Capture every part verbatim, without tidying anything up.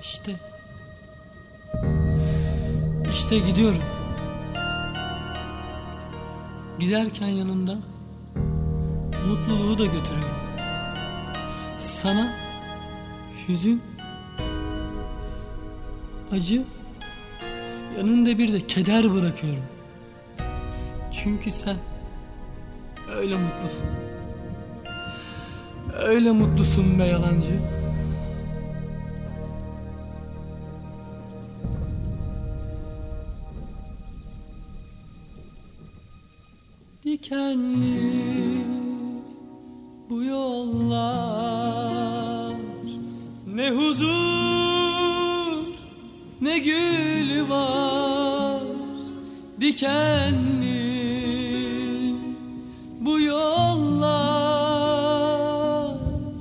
İşte, işte gidiyorum. Giderken yanımda mutluluğu da götürüyorum. Sana hüzün, acı, yanında bir de keder bırakıyorum. Çünkü sen öyle mutlusun. Öyle mutlusun be yalancı. Dikenli bu yollar, ne huzur ne gül var. Dikenli bu yollar,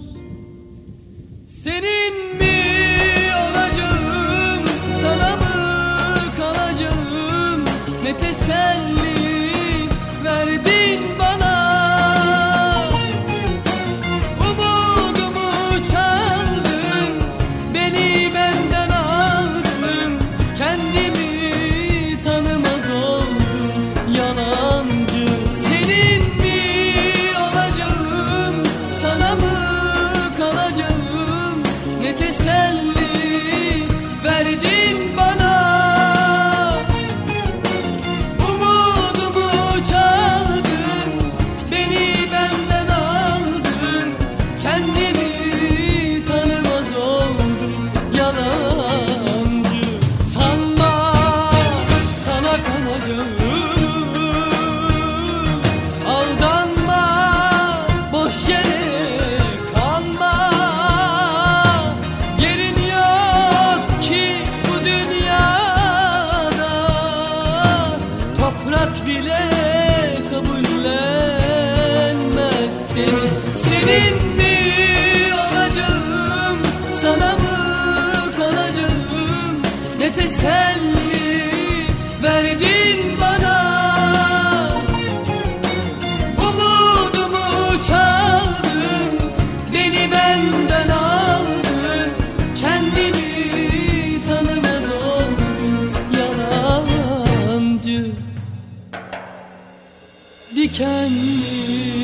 senin mi olacağım, sana mı kalacağım? Ne teselli verdin bana, umudumu çaldın, beni benden aldın, kendimi tanımaz oldum yalancı. Senin mi olacağım, sana mı kalacağım? Ne teselli verdin bana, senin mi olacağım, sana mı kalacağım? Ne teselli verdin bana, umudumu çaldın, beni benden aldın, kendimi tanımaz oldum yalancı. Dikenli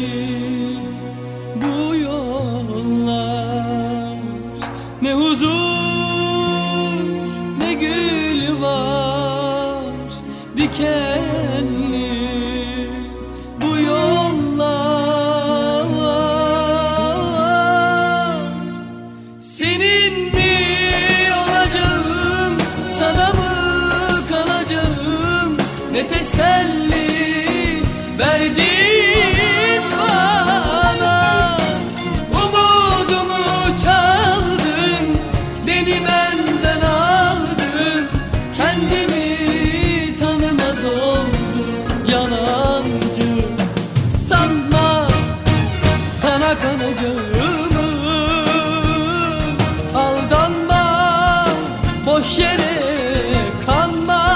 bu yollar, ne huzur ne gül var. Dikenli bu yollar, senin mi olacağım, sana mı kalacağım? Ne teselli verdin bana, umudumu çaldın, beni benden aldın, kendimi tanımaz oldum yalancı. Sanma sana kanacağımı, aldanma, boş yere kanma.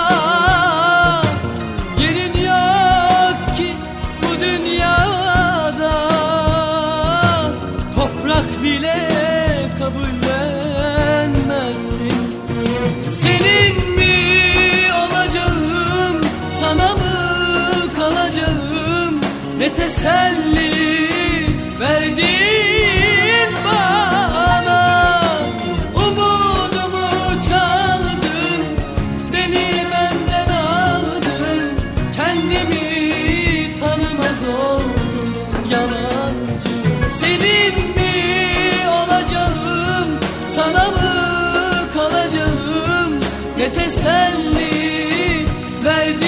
Bile kabullenmezsin. Senin mi olacağım, sana mı kalacağım? Ne teselli verdin bana, umudumu çaldın, beni benden aldın, kendimi tanımaz oldum yalancı. Senin sana mı kalacağım? Ne teselli verdin